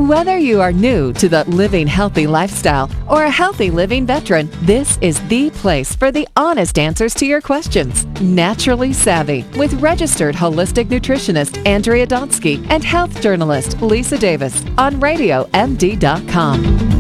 Whether you are new to the living healthy lifestyle or a healthy living veteran, this is the place for the honest answers to your questions. Naturally Savvy with registered holistic nutritionist Andrea Donsky and health journalist Lisa Davis on RadioMD.com.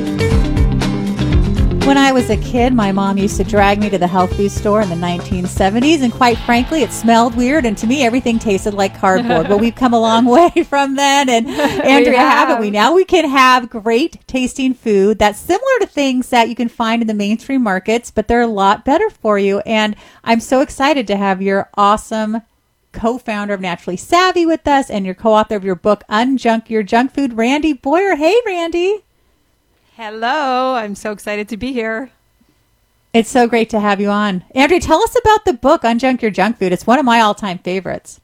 When I was a kid, my mom used to drag me to the health food store in the 1970s, and quite frankly, it smelled weird, and to me, everything tasted like cardboard. But we've come a long way from then, and Andrea, haven't we? Now we can have great tasting food that's similar to things that you can find in the mainstream markets, but they're a lot better for you. And I'm so excited to have your awesome co-founder of Naturally Savvy with us and your co-author of your book, Unjunk Your Junk Food, Randy Boyer. Hey, Randy. Hello. I'm so excited to be here. It's so great to have you on. Andrea, tell us about the book, Unjunk Your Junk Food. It's one of my all-time favorites.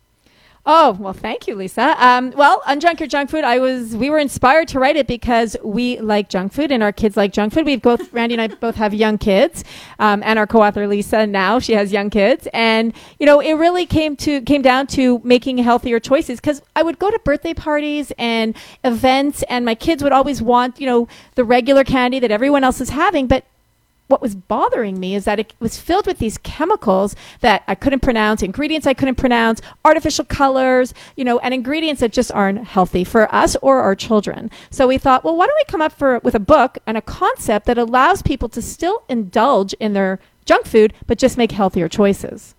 Oh, well, thank you, Lisa. Unjunk Your Junk Food, we were inspired to write it because we like junk food and our kids like junk food. Randy and I both have young kids, and our co-author Lisa now, she has young kids. And, it really came down to making healthier choices, because I would go to birthday parties and events and my kids would always want, the regular candy that everyone else is having. But what was bothering me is that it was filled with these chemicals that I couldn't pronounce, ingredients I couldn't pronounce, artificial colors, and ingredients that just aren't healthy for us or our children. So we thought, well, why don't we come up with a book and a concept that allows people to still indulge in their junk food, but just make healthier choices.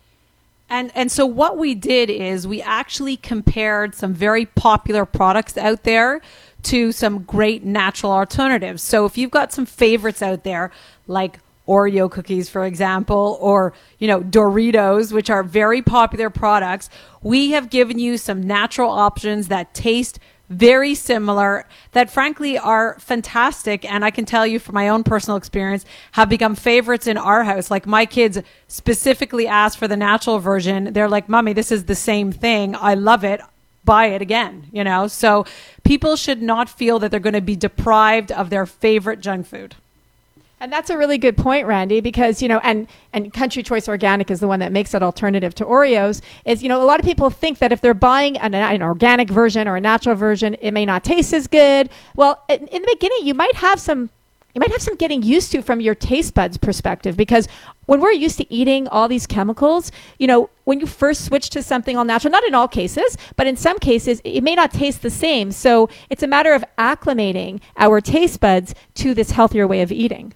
And so what we did is we actually compared some very popular products out there to some great natural alternatives. So if you've got some favorites out there, like Oreo cookies, for example, or, Doritos, which are very popular products, we have given you some natural options that taste very similar, that frankly are fantastic. And I can tell you from my own personal experience, have become favorites in our house. Like my kids specifically asked for the natural version. They're like, Mommy, this is the same thing. I love it. Buy it again, So people should not feel that they're going to be deprived of their favorite junk food. And that's a really good point, Randy, because, and Country Choice Organic is the one that makes that alternative to Oreos, is, a lot of people think that if they're buying an organic version or a natural version, it may not taste as good. Well, in the beginning, you might have some getting used to from your taste buds perspective, because when we're used to eating all these chemicals, when you first switch to something all natural, not in all cases, but in some cases, it may not taste the same. So it's a matter of acclimating our taste buds to this healthier way of eating.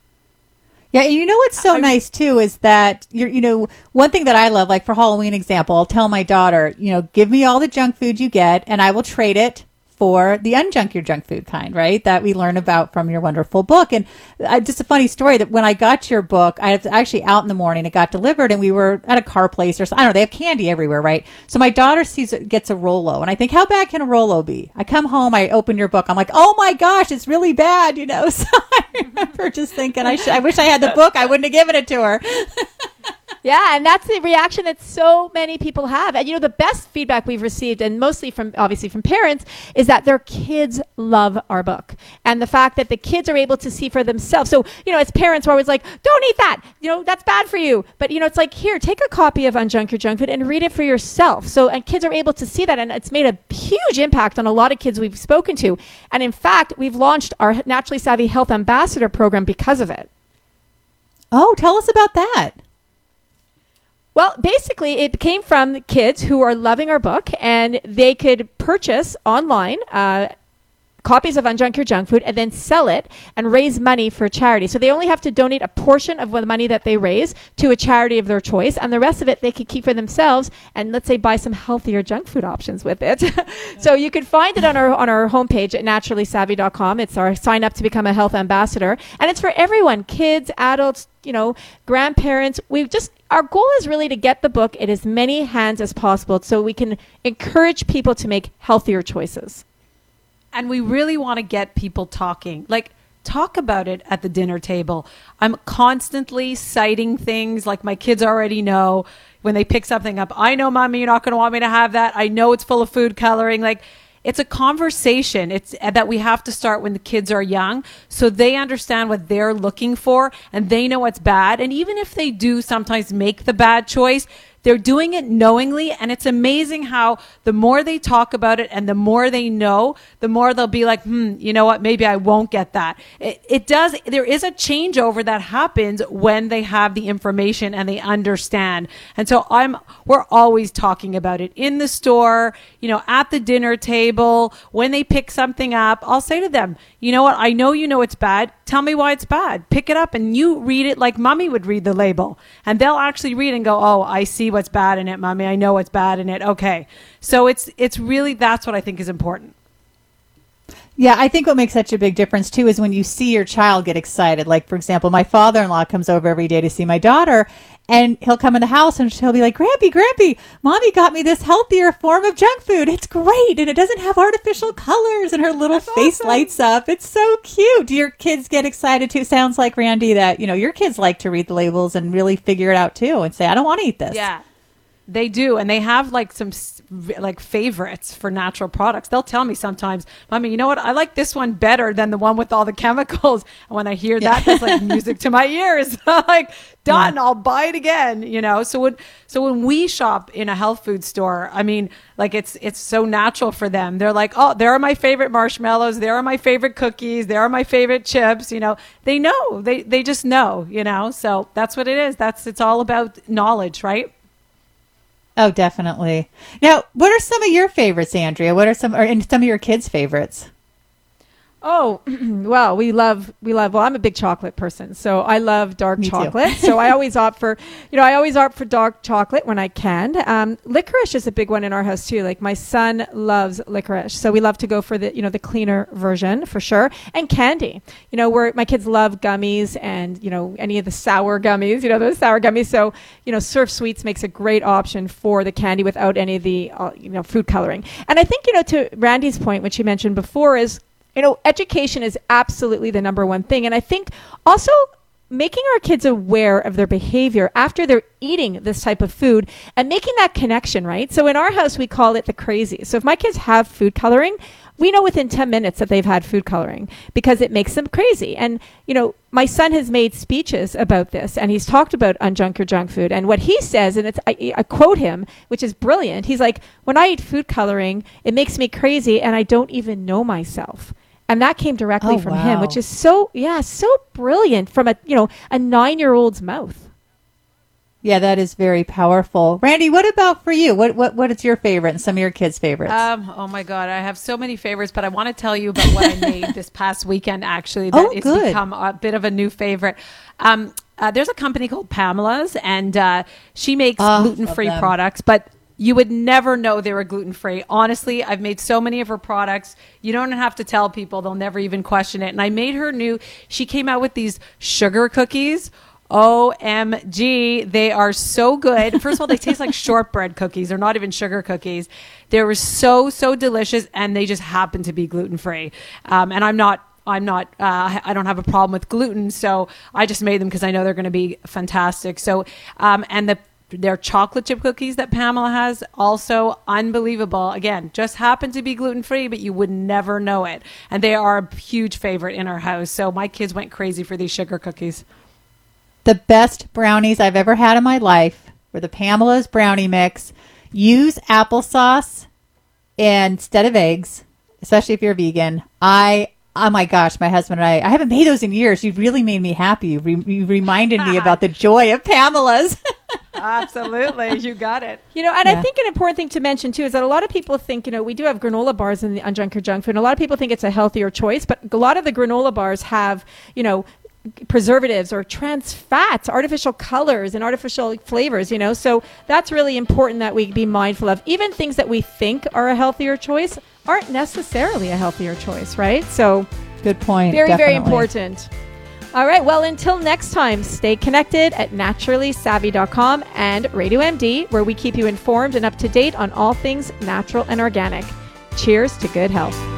Yeah, what's so nice too is that one thing that I love, like for Halloween example, I'll tell my daughter, give me all the junk food you get and I will trade it for the Unjunk Your Junk Food kind, right? That we learn about from your wonderful book. And just a funny story that when I got your book, I was actually out in the morning, it got delivered and we were at a car place or something. I don't know, they have candy everywhere, right? So my daughter gets a Rolo and I think, how bad can a Rolo be? I come home, I open your book, I'm like, oh my gosh, it's really bad, So I remember just thinking, I wish I had the book, I wouldn't have given it to her. Yeah, and that's the reaction that so many people have. And the best feedback we've received, and mostly from parents, is that their kids love our book. And the fact that the kids are able to see for themselves. So, as parents, we're always like, don't eat that. That's bad for you. But, it's like, here, take a copy of Unjunk Your Junk Food and read it for yourself. So, and kids are able to see that. And it's made a huge impact on a lot of kids we've spoken to. And in fact, we've launched our Naturally Savvy Health Ambassador program because of it. Oh, tell us about that. Well, basically, it came from kids who are loving our book, and they could purchase online copies of Unjunk Your Junk Food and then sell it and raise money for charity. So they only have to donate a portion of the money that they raise to a charity of their choice, and the rest of it they could keep for themselves and, let's say, buy some healthier junk food options with it. So you can find it on our homepage at naturallysavvy.com. It's our sign up to become a health ambassador, and it's for everyone, kids, adults, grandparents. Our goal is really to get the book in as many hands as possible so we can encourage people to make healthier choices. And we really want to get people talking. Like, talk about it at the dinner table. I'm constantly citing things like my kids already know when they pick something up. I know, Mommy, you're not going to want me to have that. I know it's full of food coloring. Like, it's a conversation. It's that we have to start when the kids are young so they understand what they're looking for and they know what's bad. And even if they do sometimes make the bad choice, they're doing it knowingly. And it's amazing how the more they talk about it and the more they know, the more they'll be like, you know what, maybe I won't get that. There is a changeover that happens when they have the information and they understand. And so we're always talking about it in the store, at the dinner table, when they pick something up. I'll say to them, you know what, I know you know it's bad. Tell me why it's bad. Pick it up and you read it like mommy would read the label. And they'll actually read and go, oh, I see what's bad in it, mommy. I know what's bad in it. Okay. So it's really, that's what I think is important. Yeah, I think what makes such a big difference, too, is when you see your child get excited. Like, for example, my father-in-law comes over every day to see my daughter, and he'll come in the house and he'll be like, Grampy, Mommy got me this healthier form of junk food. It's great, and it doesn't have artificial colors, and her little face lights up. It's so cute. Do your kids get excited, too? Sounds like, Randy, that, your kids like to read the labels and really figure it out, too, and say, I don't want to eat this. Yeah. They do, and they have some favorites for natural products. They'll tell me sometimes, Mommy, you know what? I like this one better than the one with all the chemicals. And when I hear that, it's like music to my ears. Like, done. Yeah. I'll buy it again. So when we shop in a health food store, I mean, like it's so natural for them. They're like, oh, there are my favorite marshmallows. There are my favorite cookies. There are my favorite chips. They know. They just know. So that's what it is. It's all about knowledge, right? Oh, definitely. Now, what are some of your favorites, Andrea? What are some of your kids' favorites? Oh, well, well, I'm a big chocolate person, so I love dark chocolate. So I always opt for dark chocolate when I can. Licorice is a big one in our house too. Like my son loves licorice. So we love to go for the cleaner version for sure. And candy, where my kids love gummies and, any of the sour gummies, those sour gummies. So, Surf Sweets makes a great option for the candy without any of the, food coloring. And I think, to Randy's point, which he mentioned before is, education is absolutely the number one thing. And I think also making our kids aware of their behavior after they're eating this type of food and making that connection, right? So in our house, we call it the crazy. So if my kids have food coloring, we know within 10 minutes that they've had food coloring because it makes them crazy. And, my son has made speeches about this and he's talked about Unjunk Your Junk Food. And what he says, and I quote him, which is brilliant. He's like, when I eat food coloring, it makes me crazy and I don't even know myself. And that came directly from him, which is so brilliant from a 9-year-old's mouth. Yeah, that is very powerful. Randy, what about for you? What is your favorite and some of your kids' favorites? Oh my God, I have so many favorites, but I want to tell you about what I made this past weekend. Actually, that it's become a bit of a new favorite. There's a company called Pamela's, and she makes gluten-free products, but you would never know they were gluten-free. Honestly, I've made so many of her products. You don't have to tell people. They'll never even question it. And I made her she came out with these sugar cookies. OMG, they are so good. First of all, they taste like shortbread cookies. They're not even sugar cookies. They were so delicious, and they just happen to be gluten-free. And I don't have a problem with gluten, so I just made them because I know they're going to be fantastic. So, and their chocolate chip cookies that Pamela has, also unbelievable. Again, just happen to be gluten-free, but you would never know it. And they are a huge favorite in our house. So my kids went crazy for these sugar cookies. The best brownies I've ever had in my life were the Pamela's brownie mix. Use applesauce instead of eggs, especially if you're vegan. Oh my gosh, my husband and I haven't made those in years. You really made me happy. You reminded me about the joy of Pamela's. Absolutely. You got it. I think an important thing to mention too is that a lot of people think, we do have granola bars in the Unjunk Your Junk Food. And a lot of people think it's a healthier choice, but a lot of the granola bars have, preservatives or trans fats, artificial colors and artificial flavors, so that's really important that we be mindful of. Even things that we think are a healthier choice aren't necessarily a healthier choice, right? So good point. Very, very important. All right. Well, until next time, stay connected at naturallysavvy.com and Radio MD, where we keep you informed and up to date on all things natural and organic. Cheers to good health.